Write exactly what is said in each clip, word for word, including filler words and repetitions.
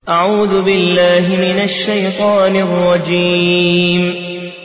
أعوذ بالله من الشيطان الرجيم.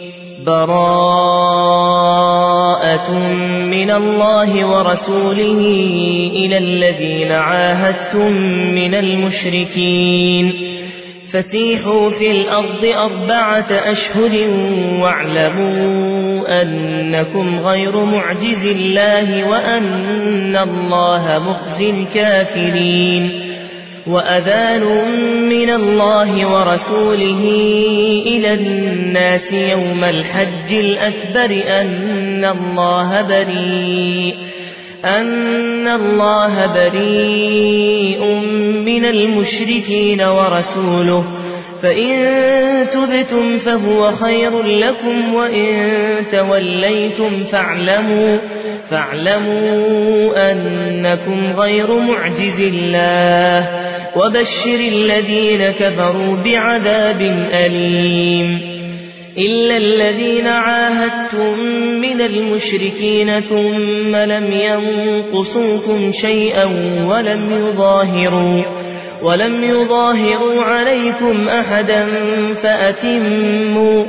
براءة من الله ورسوله إلى الذين عاهدتم من المشركين فسيحوا في الأرض أربعة أشهر واعلموا أنكم غير معجز الله وأن الله مخزي الكافرين. وأذان من الله ورسوله إلى الناس يوم الحج الأكبر أن الله بريء أن الله بريء من المشركين ورسوله فإن تبتم فهو خير لكم وإن توليتم فاعلموا فاعلموا أنكم غير معجز الله وبشر الذين كفروا بعذاب أليم. إلا الذين عاهدتم من المشركين ثم لم ينقصوكم شيئا ولم يظاهروا ولم يظاهروا عليكم أحدا فأتموا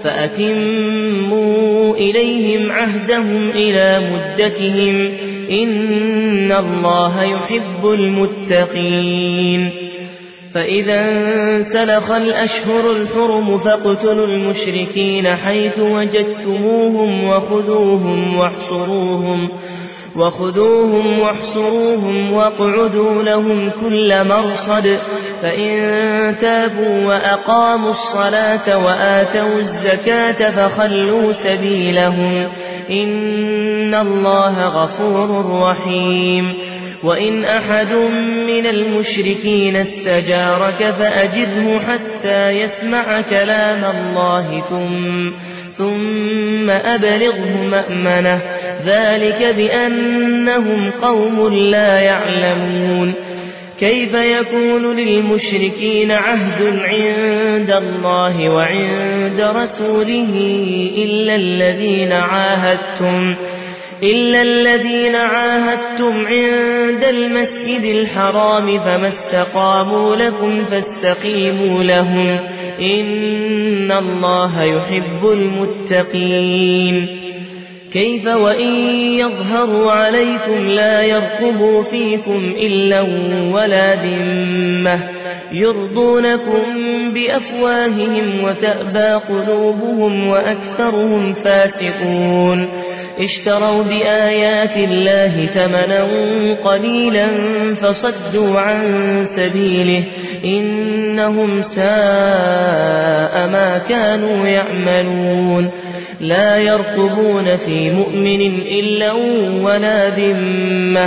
فأتموا إليهم عهدهم إلى مدتهم إن الله يحب المتقين. فإذا انسلخ الأشهر الحرم فاقتلوا المشركين حيث وجدتموهم وخذوهم واحصروهم وخذوهم واحصروهم واقعدوا لهم كل مرصد فإن تابوا وأقاموا الصلاة وآتوا الزكاة فخلوا سبيلهم إن الله غفور رحيم. وإن أحد من المشركين استجارك فأجره حتى يسمع كلام الله ثم ثم أبلغه مأمنه ذلك بأنهم قوم لا يعلمون. كيف يكون للمشركين عهد عند الله وعند رسوله إلا الذين عاهدتم إلا الذين عاهدتم عند المسجد الحرام فما استقاموا لكم فاستقيموا لهم إن الله يحب المتقين. كيف وإن يظهروا عليكم لا يرقبوا فيكم إلا ولا ذمة يرضونكم بأفواههم وتأبى قلوبهم وأكثرهم فاسقون. اشتروا بآيات الله ثمنا قليلا فصدوا عن سبيله إنهم ساء ما كانوا يعملون. لا يرقبون في مؤمن إلا ولا ذمة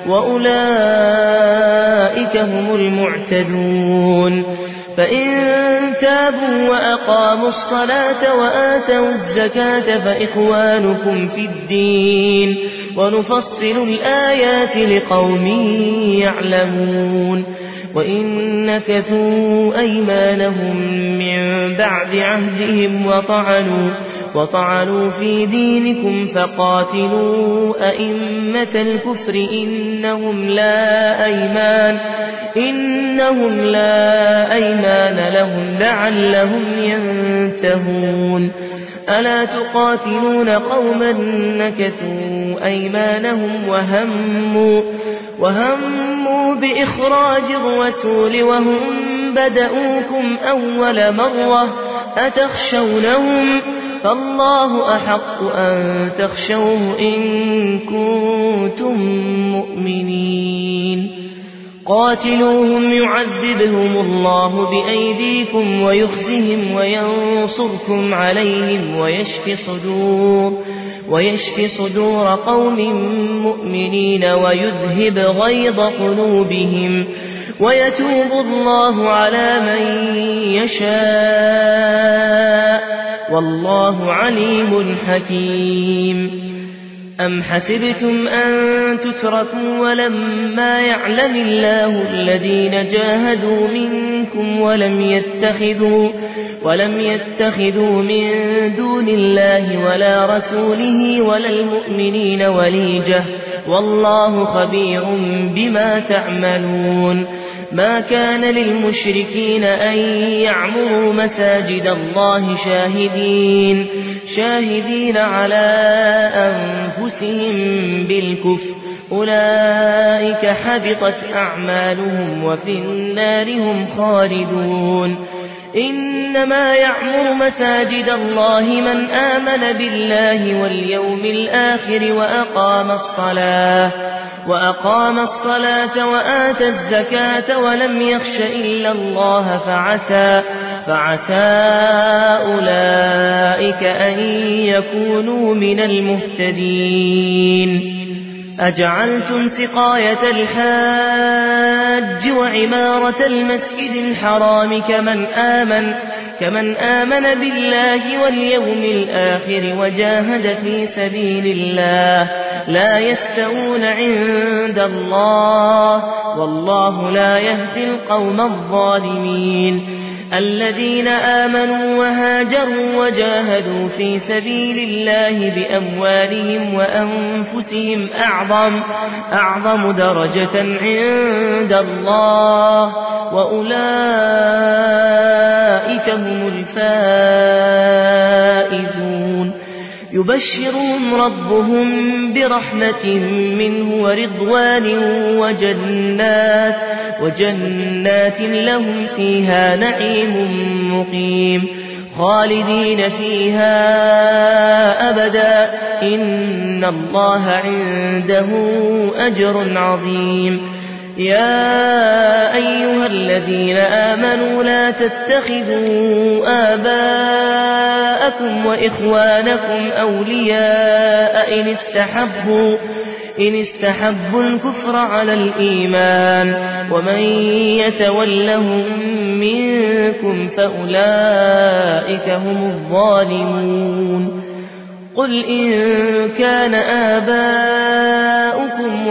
وأولئك هم المعتدون. فإن تابوا وأقاموا الصلاة وآتوا الزكاة فإخوانكم في الدين ونفصل الآيات لقوم يعلمون. وإن نكثوا أيمانهم من بعد عهدهم وطعنوا وطعنوا في دينكم فقاتلوا أئمة الكفر إنهم لا أيمان إنهم لا أيمان لهم لعلهم ينتهون. ألا تقاتلون قوما نكثوا أيمانهم وهموا وهموا بإخراج الرسول وهم بدؤوكم أول مرة أتخشونهم فالله أحق أن تخشوه إن كنتم مؤمنين. قاتلوهم يعذبهم الله بأيديكم ويخزهم وينصركم عليهم ويشف صدور ويشف صدور قوم مؤمنين ويذهب غيظ قلوبهم ويتوب الله على من يشاء والله عليم حكيم. أم حسبتم أن تتركوا ولما يعلم الله الذين جاهدوا منكم ولم يتخذوا ولم يتخذوا من دون الله ولا رسوله ولا المؤمنين وليجة والله خبير بما تعملون. ما كان للمشركين أن يعمروا مساجد الله شاهدين, شاهدين على أنفسهم بالكفر أولئك حبطت أعمالهم وفي النار هم خالدون. إنما يعمر مساجد الله من آمن بالله واليوم الآخر وأقام الصلاة وأقام الصلاة وآتى الزكاة ولم يخش إلا الله فعسى, فعسى أولئك أن يكونوا من المهتدين. أجعلتم سقاية الحاج وعمارة المسجد الحرام كمن آمن, كمن آمن بالله واليوم الآخر وجاهد في سبيل الله لا يستوون عند الله والله لا يهدي القوم الظالمين. الذين آمنوا وهاجروا وجاهدوا في سبيل الله بأموالهم وأنفسهم أعظم, أعظم درجة عند الله وأولئك هم الفائزون. يبشرهم ربهم برحمة منه ورضوان وجنات, وجنات لهم فيها نعيم مقيم خالدين فيها أبدا إن الله عنده أجر عظيم. يا أيها الذين آمنوا لا تتخذوا آباءكم وإخوانكم أولياء إن استحبوا, إن استحبوا الكفر على الإيمان ومن يتولهم منكم فأولئك هم الظالمون. قل إن كان آباؤكم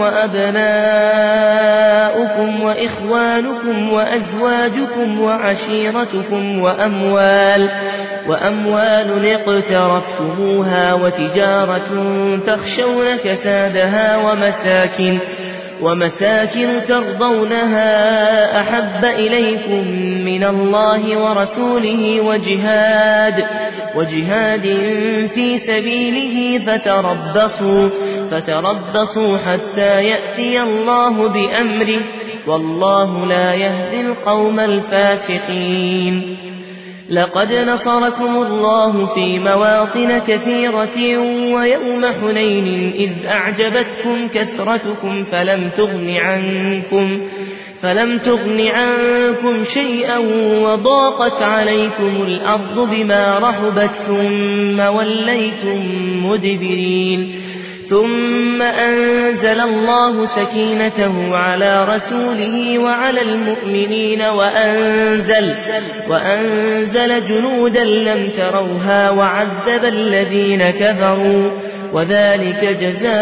وأبناؤكم وإخوانكم وأزواجكم وعشيرتكم وأموال, وأموال اقترفتموها وتجارة تخشون كسادها ومساكن, ومساكن ترضونها أحب إليكم من الله ورسوله وجهاد, وجهاد في سبيله فتربصوا, فتربصوا حتى يأتي الله بأمره والله لا يهدي القوم الفاسقين. لقد نصركم الله في مواطن كثيرة ويوم حنين إذ أعجبتكم كثرتكم فلم تغن عنكم, فلم تغن عنكم شيئا وضاقت عليكم الأرض بما رحبت ثم وليتم مدبرين. ثم أنزل الله سكينته على رسوله وعلى المؤمنين وأنزل, وأنزل جنودا لم تروها وعذب الذين كفروا وذلك جزاء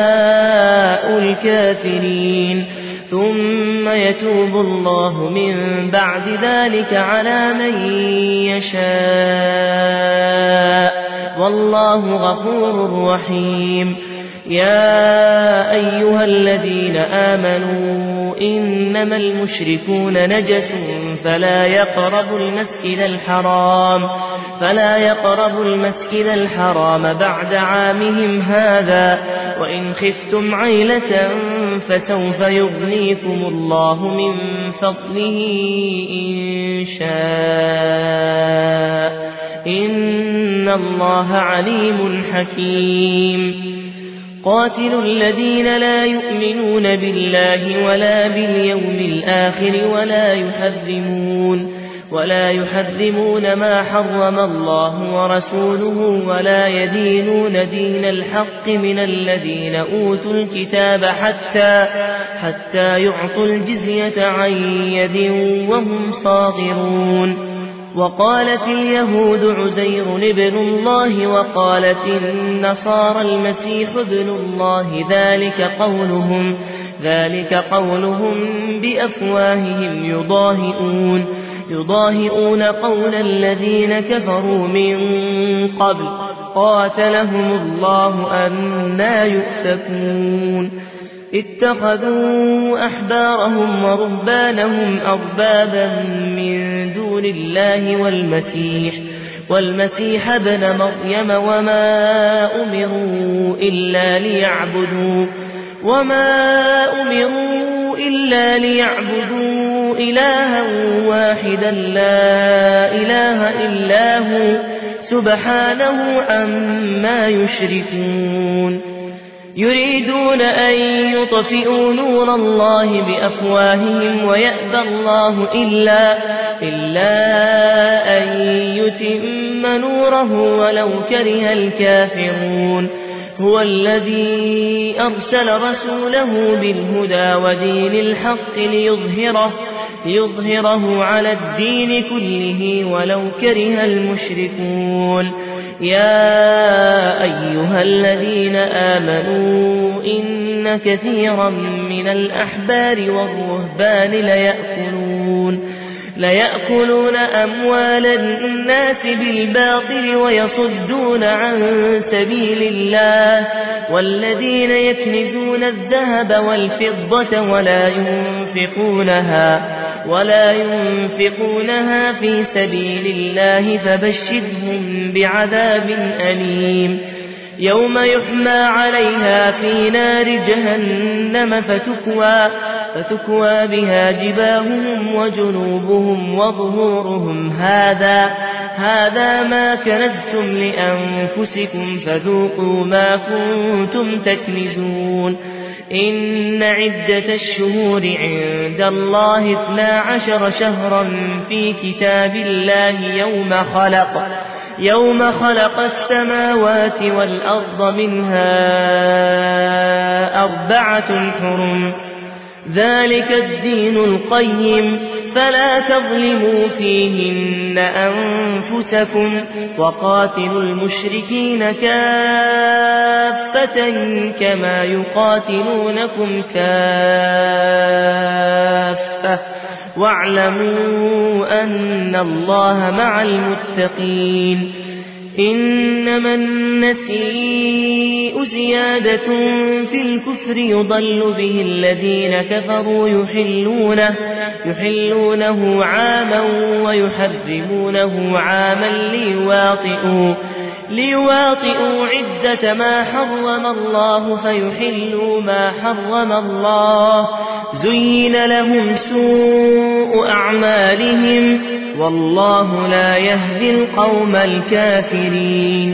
الكافرين. ثم يتوب الله من بعد ذلك على من يشاء والله غفور رحيم. يا أيها الذين آمنوا إنما المشركون نجس فلا يقربوا المسجد الحرام, فلا يقربوا المسجد الحرام بعد عامهم هذا وإن خفتم عيلة فسوف يغنيكم الله من فضله إن شاء إن الله عليم حكيم. قاتلوا الذين لا يؤمنون بالله ولا باليوم الآخر ولا يحرمون ولا يحرمون ما حرم الله ورسوله ولا يدينون دين الحق من الذين أوتوا الكتاب حتى حتى يعطوا الجزية عن يد وهم صاغرون. وقالت اليهود عزير ابن الله وقالت النصارى المسيح ابن الله ذلك قولهم ذلك قولهم بأفواههم يضاهئون يضاهئون قول الذين كفروا من قبل قاتلهم الله أنى يؤفكون. اتخذوا أحبارهم ورهبانهم أربابا من دون الله والمسيح والمسيح ابن مريم وما أمروا إلا ليعبدوا وما أمروا إلا ليعبدوا إلها واحدا لا إله إلا هو سبحانه عما يشركون يريدون أن يطفئوا نور الله بأفواههم ويأبى الله إلا, إلا أن يتم نوره ولو كره الكافرون هو الذي أرسل رسوله بالهدى ودين الحق ليظهره, ليظهره على الدين كله ولو كره المشركون يا أيها الذين آمنوا إن كثيرا من الأحبار والرهبان ليأكلون ليأكلون أموال الناس بالباطل ويصدون عن سبيل الله والذين يكنزون الذهب والفضة ولا ينفقونها ولا ينفقونها في سبيل الله فبشرهم بعذاب أليم يوم يحمى عليها في نار جهنم فتكوى, فتكوى بها جباههم وجنوبهم وظهورهم هذا, هذا ما كنزتم لأنفسكم فذوقوا ما كنتم تكنزون إن عدة الشهور عند الله اثنا عشر شهرا في كتاب الله يوم خلق يوم خلق السماوات والأرض منها أربعة حرم ذلك الدين القيم فلا تظلموا فيهن أنفسكم وقاتلوا المشركين كافة كما يقاتلونكم كافة واعلموا أن الله مع المتقين إنما النسيء زيادة في الكفر يضل به الذين كفروا يحلونه, يحلونه عاما ويحرمونه عاما ليواطئوا, ليواطئوا عدة ما حرم الله فيحلوا ما حرم الله زين لهم سوء أعمالهم والله لا يهدي القوم الكافرين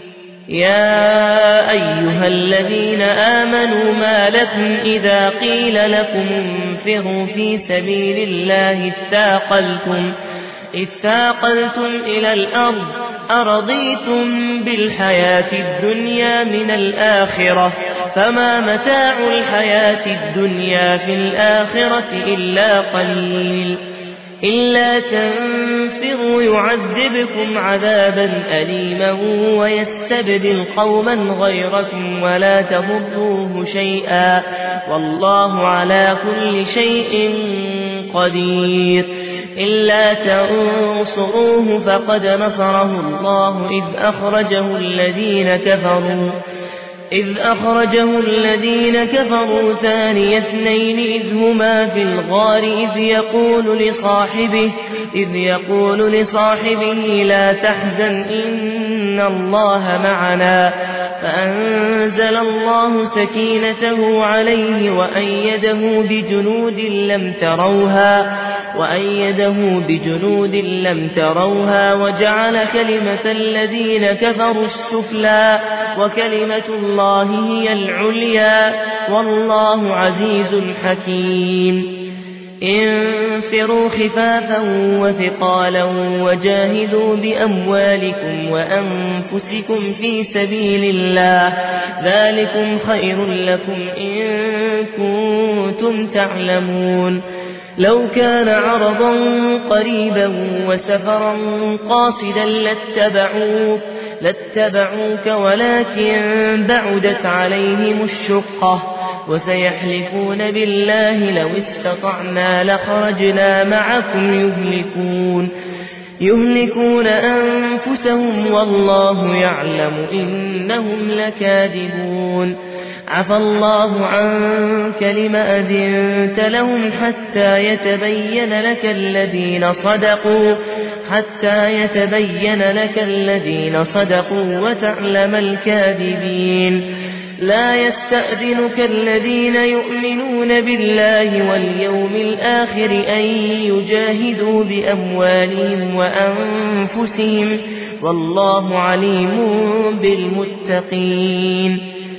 يا أيها الذين آمنوا ما لكم إذا قيل لكم انفروا في سبيل الله اثاقلتم, اثاقلتم إلى الأرض أرضيتم بالحياة الدنيا من الآخرة فما متاع الحياة الدنيا في الآخرة إلا قليل إلا تنفروا يعذبكم عذابا أليما ويستبدل قوما غيركم ولا تضروه شيئا والله على كل شيء قدير إلا تنصروه فقد نصره الله إذ أخرجه الذين كفروا إذ أخرجه الذين كفروا ثاني اثنين إذ هما في الغار إذ يقول لصاحبه إذ يقول لصاحبه لا تحزن إن الله معنا فأنزل الله سكينته عليه وأيده بجنود لم تروها وأيده بجنود لم تروها وجعل كلمة الذين كفروا السفلى وكلمة الله هي العليا والله عزيز حكيم انفروا خفافا وثقالا وجاهدوا بأموالكم وأنفسكم في سبيل الله ذلكم خير لكم إن كنتم تعلمون لو كان عرضا قريبا وسفرا قاصدا لاتبعوك, لاتبعوك ولكن بعدت عليهم الشقة وسيحلفون بالله لو استطعنا لخرجنا معكم يهلكون, يهلكون أنفسهم والله يعلم إنهم لكاذبون عفى الله عنك لم أذنت لهم حتى يتبين لك الذين صدقوا حتى يتبين لك الذين صدقوا وتعلم الكاذبين لا يستأذنك الذين يؤمنون بالله واليوم الآخر أن يجاهدوا بأموالهم وأنفسهم والله عليم بالمتقين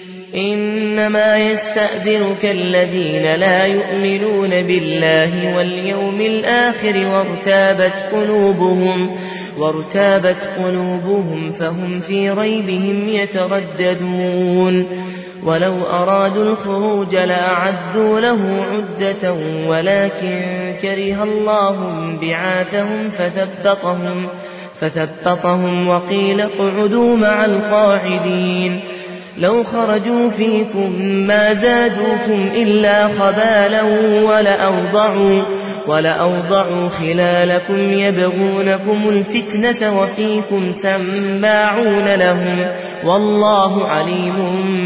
إنما يستأذنك الذين لا يؤمنون بالله واليوم الآخر وارتابت قلوبهم وارتابت قلوبهم فهم في ريبهم يترددون ولو أرادوا الخروج لأعدوا له عدة ولكن كره الله بعاثهم فثبطهم فثبطهم وقيل اقعدوا مع القاعدين لو خرجوا فيكم ما زادوكم إلا خبالا ولأوضعوا, ولأوضعوا خلالكم يبغونكم الفتنة وفيكم سماعون لهم والله عليم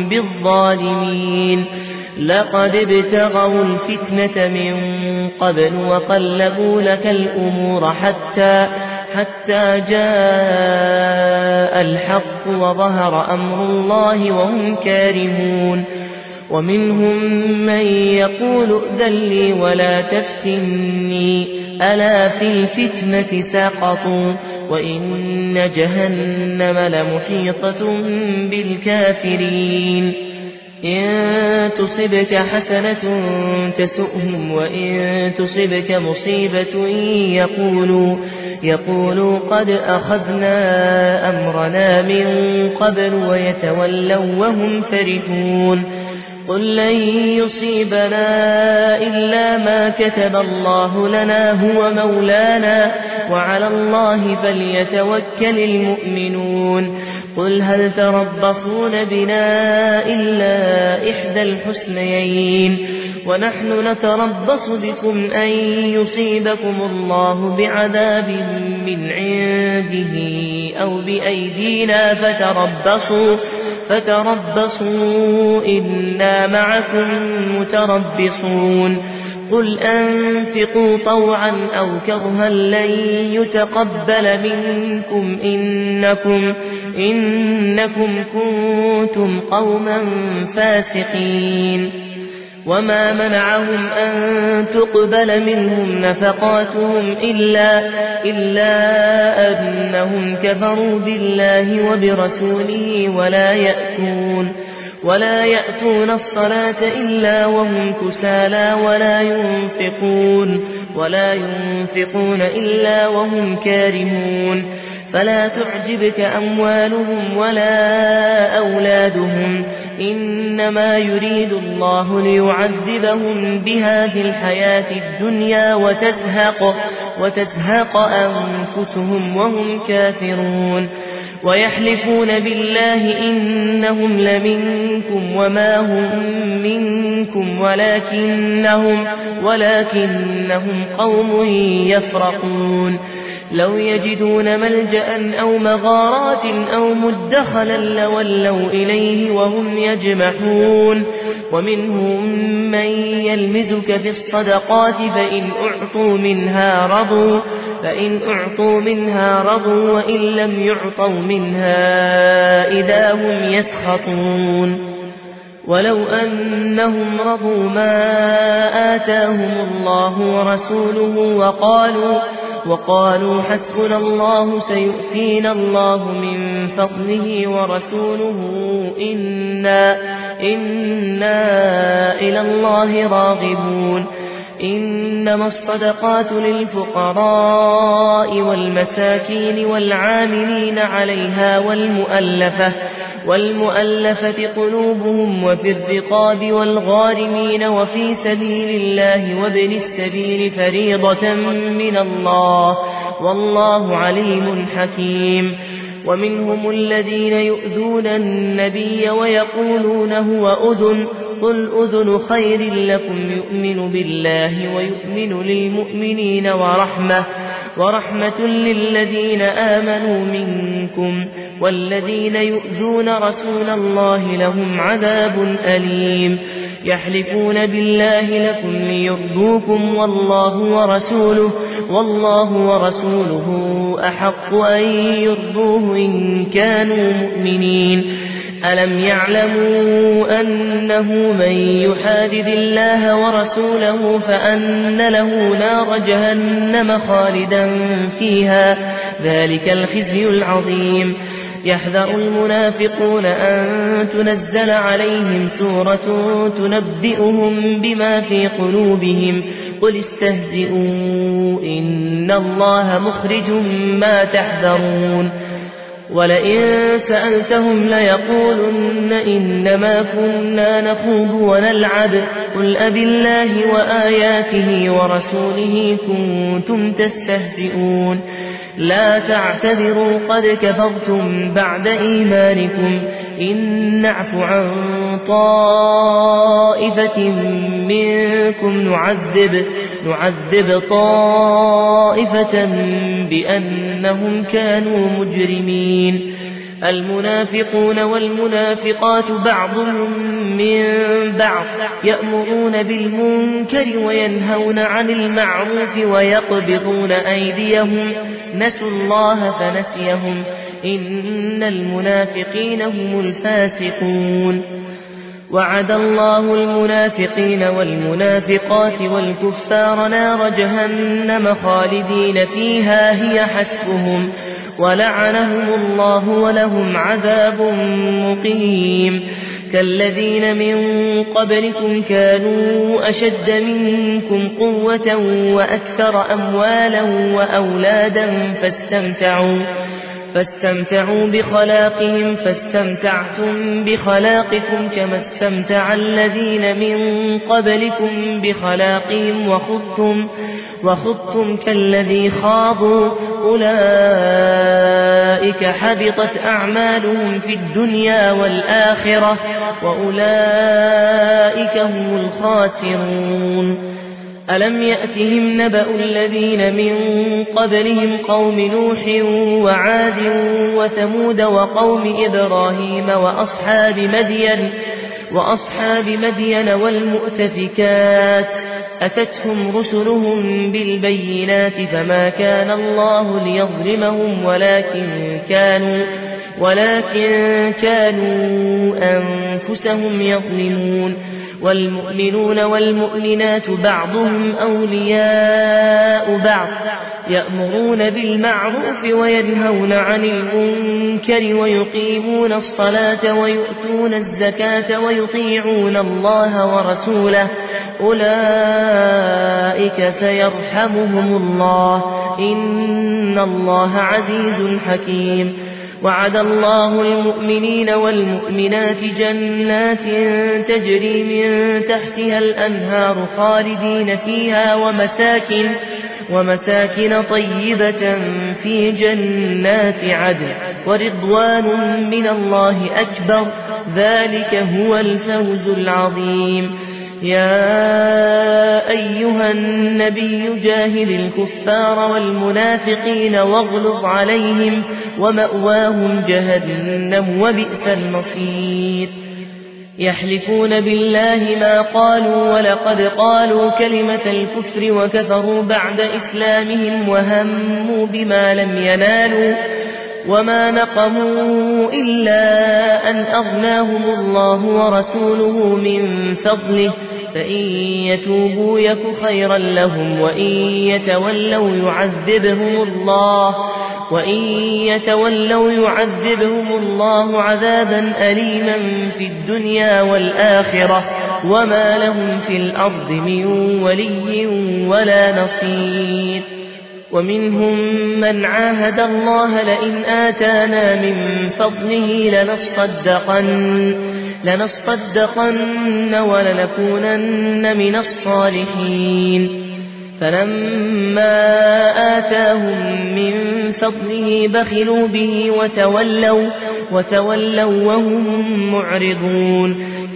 بالظالمين لقد ابتغوا الفتنة من قبل وقلبوا لك الأمور حتى حتى جاء الحق وظهر أمر الله وهم كارهون ومنهم من يقول ائذن لي ولا تفتني ألا في الفتنة سقطوا وإن جهنم لمحيطة بالكافرين إن تصبك حسنة تسؤهم وإن تصبك مصيبة يقولوا, يقولوا قد أخذنا أمرنا من قبل ويتولوا وهم فرحون قل لن يصيبنا إلا ما كتب الله لنا هو مولانا وعلى الله فليتوكل المؤمنون قل هل تربصون بنا إلا إحدى الحسنيين ونحن نتربص بكم أن يصيبكم الله بعذاب من عنده أو بأيدينا فتربصوا, فتربصوا إنا معكم متربصون قل أنفقوا طوعا أو كرها لن يتقبل منكم إنكم, إنكم كنتم قوما فاسقين وما منعهم أن تقبل منهم نفقاتهم إلا, إلا أنهم كفروا بالله وبرسوله ولا يأتون ولا يأتون الصلاة إلا وهم كسالى ولا ينفقون ولا ينفقون إلا وهم كارهون فلا تعجبك أموالهم ولا أولادهم إنما يريد الله ليعذبهم بها في الحياة الدنيا وتزهق, وتزهق أنفسهم وهم كافرون ويحلفون بالله إنهم لمنكم وما هم منكم ولكنهم, ولكنهم قوم يفرقون لو يجدون ملجأ أو مغارات أو مدخلا لولوا إليه وهم يجمحون ومنهم من يلمزك في الصدقات فإن أعطوا منها رضوا, فإن أعطوا منها رضوا وإن لم يعطوا منها إذا هم يسخطون ولو أنهم رضوا ما آتاهم الله ورسوله وقالوا, وقالوا حسبنا الله سيؤتينا الله من فضله ورسوله إنا, إنا إلى الله راغبون إنما الصدقات للفقراء والمساكين والعاملين عليها والمؤلفة, والمؤلفة قلوبهم وفي الرقاب والغارمين وفي سبيل الله وابن السبيل فريضة من الله والله عليم حكيم ومنهم الذين يؤذون النبي ويقولون هو أذن قل أذن خير لكم يؤمن بالله ويؤمن للمؤمنين ورحمة, ورحمة للذين آمنوا منكم والذين يؤذون رسول الله لهم عذاب أليم يحلفون بالله لكم ليرضوكم والله ورسوله والله ورسوله أحق أن يرضوه إن كانوا مؤمنين ألم يعلموا أنه من يحادد الله ورسوله فأن له نار جهنم خالدا فيها ذلك الخزي العظيم يحذر المنافقون أن تنزل عليهم سورة تنبئهم بما في قلوبهم قل استهزئوا إن الله مخرج ما تحذرون ولئن سألتهم ليقولن إنما كنا نخوض ونلعب قل أبالله وآياته ورسوله كنتم تستهزئون لا تعتذروا قد كفرتم بعد إيمانكم إن نعف عن طائفة منكم نعذب, نعذب طائفة بأنهم كانوا مجرمين المنافقون والمنافقات بعضهم من بعض يأمرون بالمنكر وينهون عن المعروف ويقبضون أيديهم نسوا الله فنسيهم إن المنافقين هم الفاسقون وعد الله المنافقين والمنافقات والكفار نار جهنم خالدين فيها هي حسبهم ولعنهم الله ولهم عذاب مقيم كالذين من قبلكم كانوا أشد منكم قوة وأكثر أموالا وأولادا فاستمتعوا فاستمتعوا بخلاقهم فاستمتعتم بخلاقكم كما استمتع الذين من قبلكم بخلاقهم وخضتم, وخضتم كالذي خاضوا أولئك حبطت أعمالهم في الدنيا والآخرة وأولئك هم الخاسرون ألم يأتهم نبأ الذين من قبلهم قوم نوح وعاد وثمود وقوم إبراهيم وأصحاب مدين, وأصحاب مدين والمؤتفكات أتتهم رسلهم بالبينات فما كان الله ليظلمهم ولكن كانوا, ولكن كانوا أنفسهم يظلمون والمؤمنون والمؤمنات بعضهم أولياء بعض يأمرون بالمعروف وينهون عن المنكر ويقيمون الصلاة ويؤتون الزكاة ويطيعون الله ورسوله أولئك سيرحمهم الله إن الله عزيز حكيم وعد الله المؤمنين والمؤمنات جنات تجري من تحتها الأنهار خالدين فيها ومساكن, ومساكن طيبة في جنات عدن ورضوان من الله أكبر ذلك هو الفوز العظيم يا أيها النبي جاهد الكفار والمنافقين واغلظ عليهم ومأواهم جهنم وبئس المصير يحلفون بالله ما قالوا ولقد قالوا كلمة الكفر وكفروا بعد إسلامهم وهموا بما لم ينالوا وما نقموا إلا أن أغناهم الله ورسوله من فضله فإن يتوبوا يك خيرا لهم وإن يتولوا يعذبهم الله وإن يتولوا يعذبهم الله عذابا أليما في الدنيا والآخرة وما لهم في الأرض من ولي ولا نصير ومنهم من عاهد الله لئن آتانا من فضله لنصدقن, لنصدقن ولنكونن من الصالحين فلما آتاهم من فضله بخلوا به وتولوا, وتولوا وهم معرضون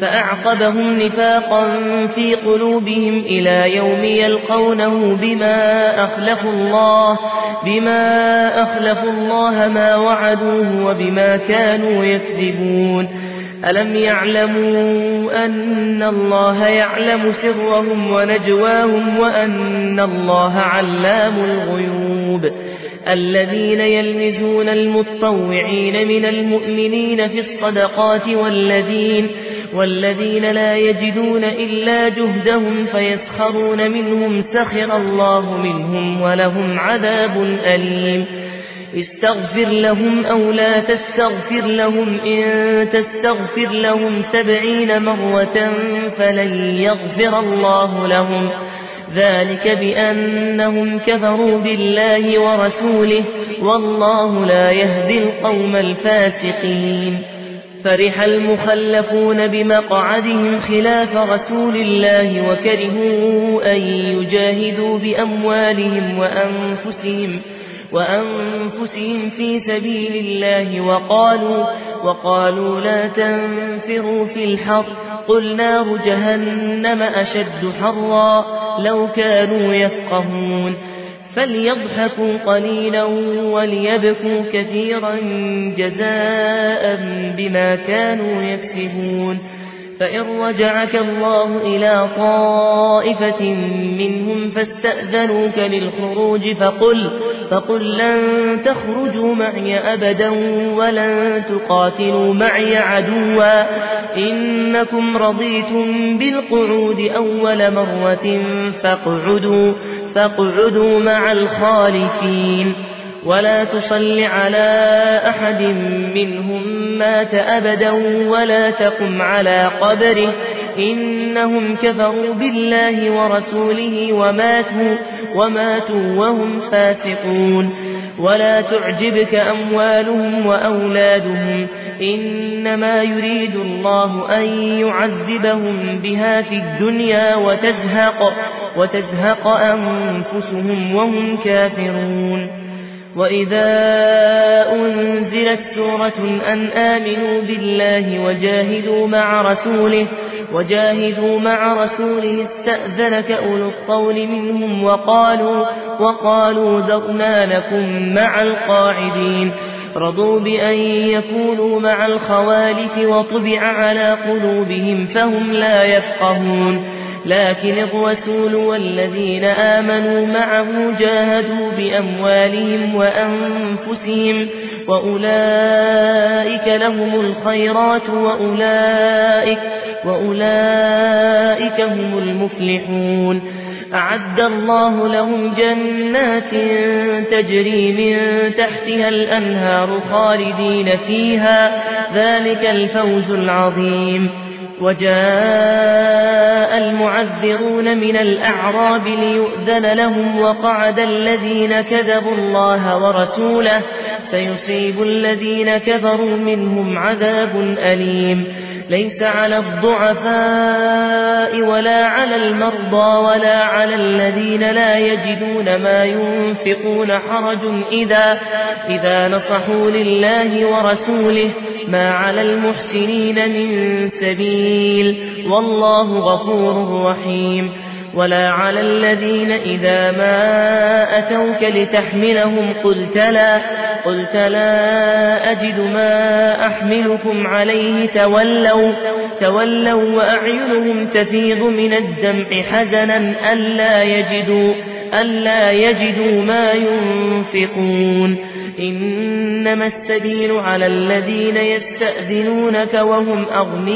فأعقبهم نفاقا في قلوبهم إلى يوم يلقونه بما أخلفوا الله بما أخلفوا الله ما وعدوه وبما كانوا يكذبون ألم يعلموا أن الله يعلم سرهم ونجواهم وأن الله علام الغيوب الذين يلمزون المتطوعين من المؤمنين في الصدقات والذين والذين لا يجدون إلا جهدهم فيسخرون منهم سخر الله منهم ولهم عذاب أليم استغفر لهم أو لا تستغفر لهم إن تستغفر لهم سبعين مرة فلن يغفر الله لهم ذلك بأنهم كفروا بالله ورسوله والله لا يهدي القوم الفاسقين فرح المخلفون بمقعدهم خلاف رسول الله وكرهوا أن يجاهدوا بأموالهم وأنفسهم وأنفسهم في سبيل الله وقالوا, وقالوا لا تنفروا في الحر قل نار جهنم أشد حرا لو كانوا يفقهون فليضحكوا قليلا وليبكوا كثيرا جزاء بما كانوا يكسبون فإن رجعك الله إلى طائفة منهم فاستأذنوك للخروج فقل, فقل لن تخرجوا معي أبدا ولن تقاتلوا معي عدوا إنكم رضيتم بالقعود أول مرة فاقعدوا, فاقعدوا مع الخالفين ولا تصل على أحد منهم مات أبدا ولا تقم على قبره إنهم كفروا بالله ورسوله وماتوا, وماتوا وهم فاسقون ولا تعجبك أموالهم وأولادهم إنما يريد الله أن يعذبهم بها في الدنيا وتزهق, وتزهق أنفسهم وهم كافرون وإذا أنزلت سورة أن آمنوا بالله وجاهدوا مع رسوله وجاهدوا مع رسوله استأذنك أولو الطول منهم وقالوا, وقالوا ذرنا لكم مع القاعدين رضوا بأن يكونوا مع الخوالف وطبع على قلوبهم فهم لا يفقهون لكن الرسول والذين آمنوا معه جاهدوا بأموالهم وأنفسهم وأولئك لهم الخيرات وأولئك, وأولئك هم المفلحون أعد الله لهم جنات تجري من تحتها الأنهار خالدين فيها ذلك الفوز العظيم وجاء المعذرون من الأعراب ليؤذن لهم وقعد الذين كذبوا الله ورسوله سيصيب الذين كفروا منهم عذاب أليم ليس على الضعفاء ولا على المرضى ولا على الذين لا يجدون ما ينفقون حرج إذا, إذا نصحوا لله ورسوله ما على المحسنين من سبيل والله غفور رحيم ولا على الذين إذا ما أتوك لتحملهم قلت لا, قلت لا أجد ما أحملكم عليه تولوا, تولوا وأعينهم تفيض من الدمع حزنا ألا يجدوا, ألا يجدوا ما ينفقون إنما السبيل على الذين يستأذنونك وهم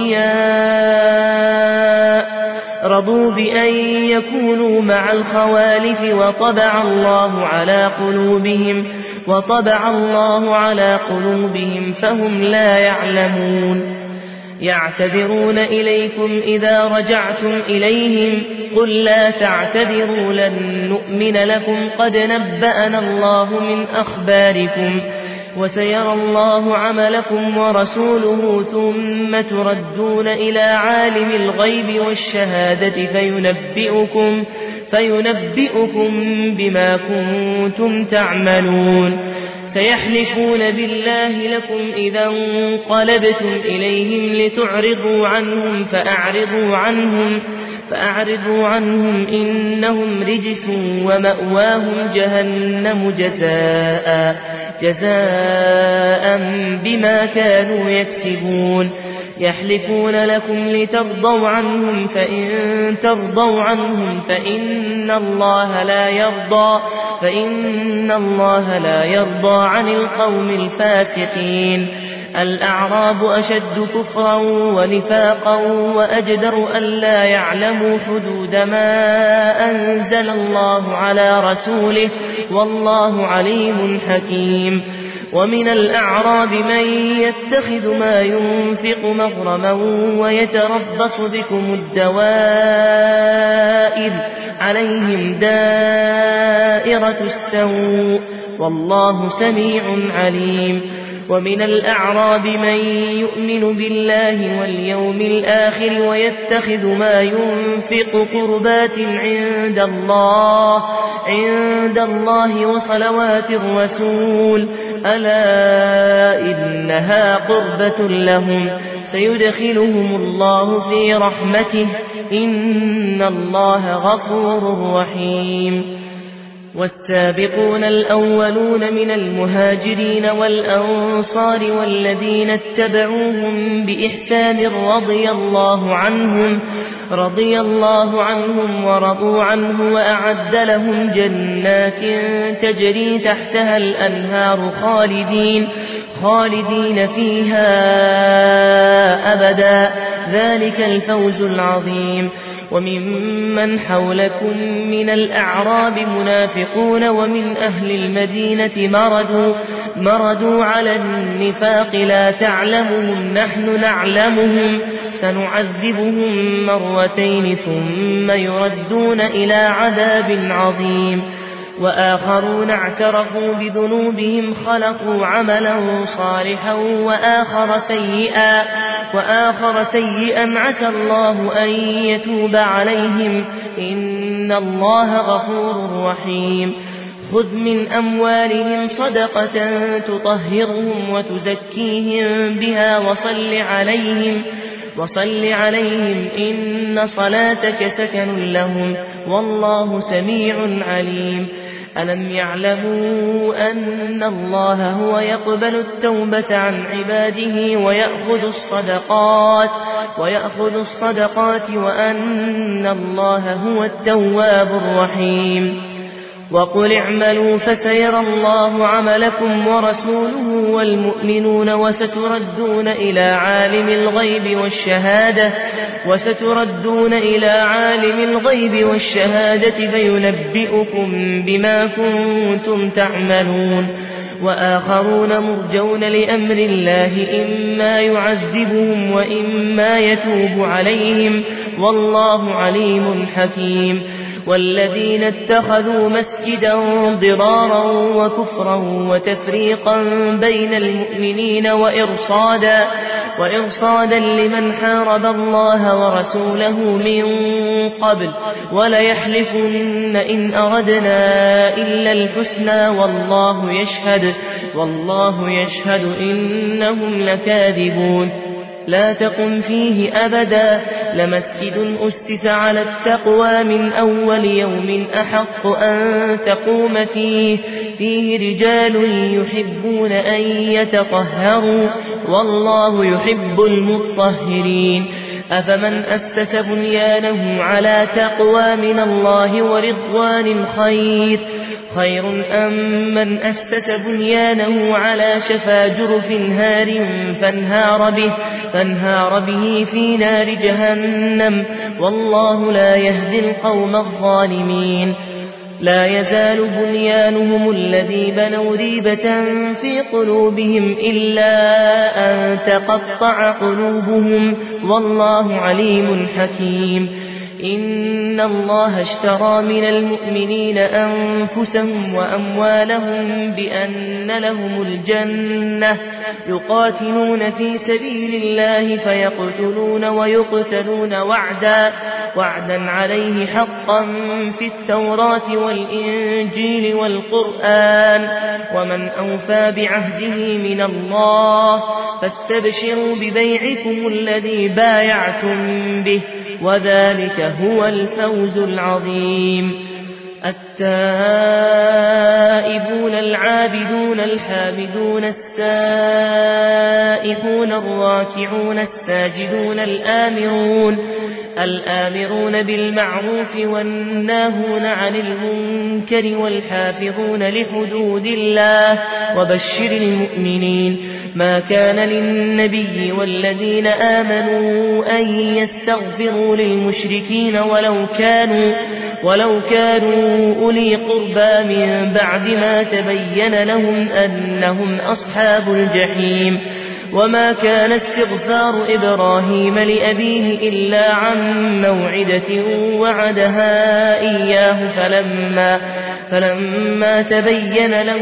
أغنياء رضوا بأن يكونوا مع الخوالف وطبع الله على قلوبهم وطبع الله على قلوبهم فهم لا يعلمون يعتذرون إليكم إذا رجعتم إليهم قل لا تعتذروا لن نؤمن لكم قد نبأنا الله من أخباركم وسيرى الله عملكم ورسوله ثم تردون إلى عالم الغيب والشهادة فينبئكم, فينبئكم بما كنتم تعملون سيحلفون بالله لكم إذا انقلبتم إليهم لتعرضوا عنهم فأعرضوا عنهم فأعرضوا عنهم إنهم رجس ومأواهم جهنم جزاء جزاء بما كانوا يكسبون يحلفون لكم لترضوا عنهم فإن ترضوا عنهم فإن الله لا يرضى فإن الله لا يرضى عن القوم الفاسقين الأعراب أشد كفرا ونفاقا وأجدر ألا يعلموا حدود ما أنزل الله على رسوله والله عليم حكيم ومن الأعراب من يتخذ ما ينفق مغرما ويتربص بكم الدوائر عليهم دائرة السوء والله سميع عليم ومن الأعراب من يؤمن بالله واليوم الآخر ويتخذ ما ينفق قربات عند الله عند الله وصلوات الرسول ألا إنها قربة لهم سيدخلهم الله في رحمته إن الله غفور رحيم والسابقون الأولون من المهاجرين والأنصار والذين اتبعوهم بإحسان رضي الله عنهم رضي الله عنهم ورضوا عنه وأعد لهم جنات تجري تحتها الأنهار خالدين خالدين فيها أبدا ذلك الفوز العظيم وممن حولكم من الأعراب منافقون ومن أهل المدينة مردوا, مردوا على النفاق لا تعلمهم نحن نعلمهم سنعذبهم مرتين ثم يردون إلى عذاب عظيم وآخرون اعترفوا بذنوبهم خلقوا عملا صالحا وآخر سيئا وآخر سيئا عسى الله أن يتوب عليهم إن الله غفور رحيم خذ من أموالهم صدقة تطهرهم وتزكيهم بها وصل عليهم وصل عليهم إن صلاتك سكن لهم والله سميع عليم ألم يعلموا أن الله هو يقبل التوبة عن عباده ويأخذ الصدقات ويأخذ الصدقات وأن الله هو التواب الرحيم وقل اعملوا فسيرى الله عملكم ورسوله والمؤمنون وستردون إلى عالم الغيب والشهادة وستردون إلى عالم الغيب والشهادة فينبئكم بما كنتم تعملون وآخرون مرجون لأمر الله إما يعذبهم وإما يتوب عليهم والله عليم حكيم والذين اتخذوا مسجدا ضرارا وكفرا وتفريقا بين المؤمنين وإرصادا, وإرصادا لمن حارب الله ورسوله من قبل وليحلفن إن أردنا إلا الحسنى والله يشهد, والله يشهد إنهم لكاذبون لا تقم فيه أبدا لمسجد أسس على التقوى من أول يوم أحق أن تقوم فيه فيه رجال يحبون أن يتطهروا والله يحب المطهرين أفمن أسس بنيانه على تقوى من الله ورضوان خير خير أم من أسس بنيانه على شفا جرف هار فانهار به, فانهار به في نار جهنم والله لا يهدي القوم الظالمين لا يزال بنيانهم الذي بنوا ريبة في قلوبهم إلا أن تقطع قلوبهم والله عليم حكيم إن الله اشترى من المؤمنين أنفسهم وأموالهم بأن لهم الجنة يقاتلون في سبيل الله فيقتلون ويقتلون وعدا, وعدا عليه حقا في التوراة والإنجيل والقرآن ومن أوفى بعهده من الله فاستبشروا ببيعكم الذي بايعتم به وذلك هو الفوز العظيم. التائبون العابدون الحامدون السائحون الراكعون الساجدون الآمرون الآمرون بالمعروف والناهون عن المنكر والحافظون لحدود الله وبشر المؤمنين. ما كان للنبي والذين آمنوا أن يستغفروا للمشركين ولو كانوا ولو كانوا أولي قربى من بعد ما تبين لهم أنهم أصحاب الجحيم. وما كان استغفار إبراهيم لأبيه إلا عن موعدة وعدها إياه فلما, فلما تبين له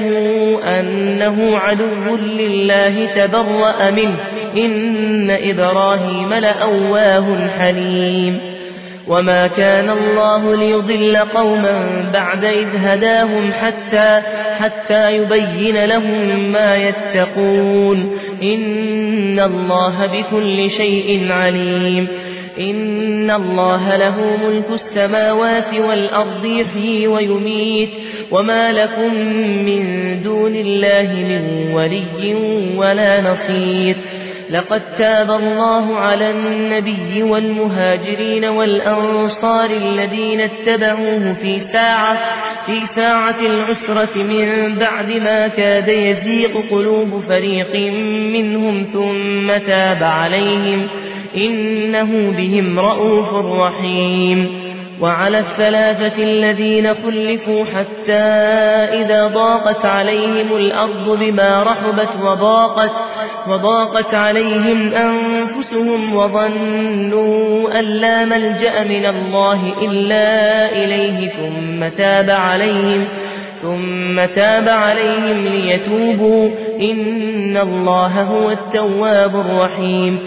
أنه عدو لله تبرأ منه إن إبراهيم لأواه حليم. وما كان الله ليضل قوما بعد إذ هداهم حتى, حتى يبين لهم ما يتقون إن الله بكل شيء عليم. إن الله له ملك السماوات والأرض يحيي ويميت وما لكم من دون الله من ولي ولا نصير. لقد تاب الله على النبي والمهاجرين والأنصار الذين اتبعوه في ساعة, في ساعة العسرة من بعد ما كاد يزيغ قلوب فريق منهم ثم تاب عليهم إنه بهم رءوف رحيم. وعلى الثلاثة الذين خلفوا حتى إذا ضاقت عليهم الأرض بما رحبت وضاقت, وضاقت عليهم أنفسهم وظنوا أن لا ملجأ من الله إلا إليه ثم تاب عليهم ثم تاب عليهم ليتوبوا إن الله هو التواب الرحيم.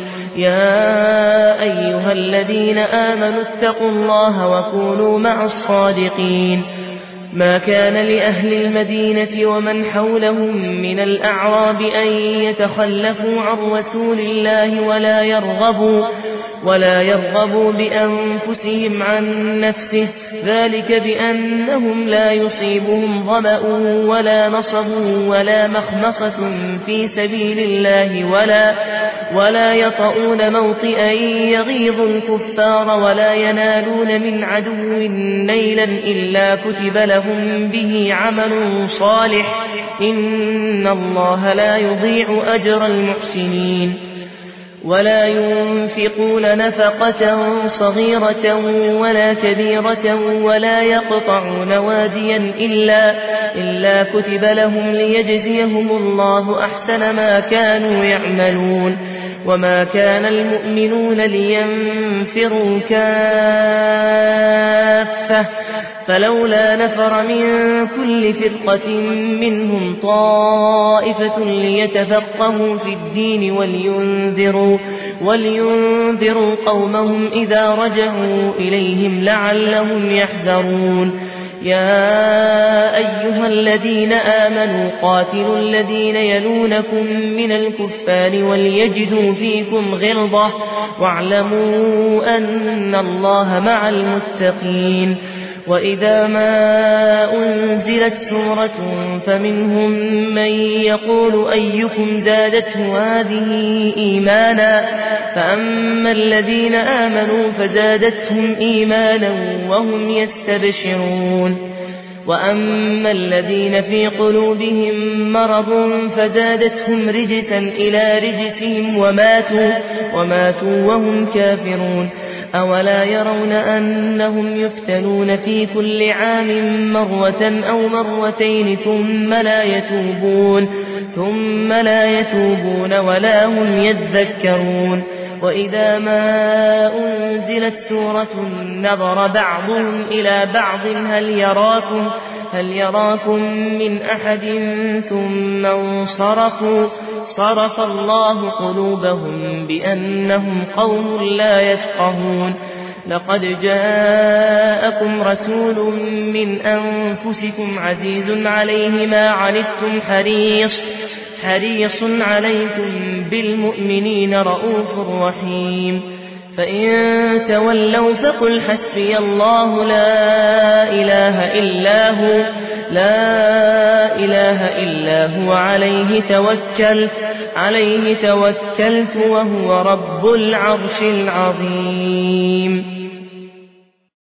يا أيها الذين آمنوا اتقوا الله وكونوا مع الصادقين. ما كان لأهل المدينة ومن حولهم من الأعراب أن يتخلفوا عن رسول الله ولا يرغبوا, ولا يرغبوا بأنفسهم عن نفسه ذلك بأنهم لا يصيبهم ظمأ ولا نصب ولا مخمصة في سبيل الله ولا, ولا يطؤون موطئا يغيظ الكفار ولا ينالون من عدو نيلا إلا كتب لهم به عمل صالح إن الله لا يضيع أجر المحسنين. ولا ينفقون نفقة صغيرة ولا كبيرة ولا يقطعون واديا إلا, إلا كتب لهم ليجزيهم الله أحسن ما كانوا يعملون. وما كان المؤمنون لينفروا كافة فلولا نفر من كل فرقة منهم طائفة ليتفقهوا في الدين ولينذروا, ولينذروا قومهم إذا رجعوا إليهم لعلهم يحذرون. يا أيها الذين آمنوا قاتلوا الذين يلونكم من الكفار وليجدوا فيكم غلظة واعلموا أن الله مع المتقين. وإذا ما أنزلت سورة فمنهم من يقول أيكم زادته هذه إيمانا فأما الذين آمنوا فزادتهم إيمانا وهم يستبشرون. وأما الذين في قلوبهم مرض فزادتهم رجسا إلى رجسهم وماتوا, وماتوا وهم كافرون. أولا يرون أنهم يفتنون في كل عام مرة أو مرتين ثم لا يتوبون, ثم لا يتوبون ولا هم يذكرون. وإذا ما أنزلت سورة نظر بعضهم إلى بعض هل يراكم, هل يراكم من أحد ثم انصرفوا صرف الله قلوبهم بأنهم قوم لا يفقهون. لقد جاءكم رسول من أنفسكم عزيز عليه ما عنتم حريص, حريص عليكم بالمؤمنين رؤوف رحيم. فإن تولوا فقل حسبي الله لا إله إلا هو, لا إله إلا هو عليه توكلت, عليه توكلت وهو رب العرش العظيم.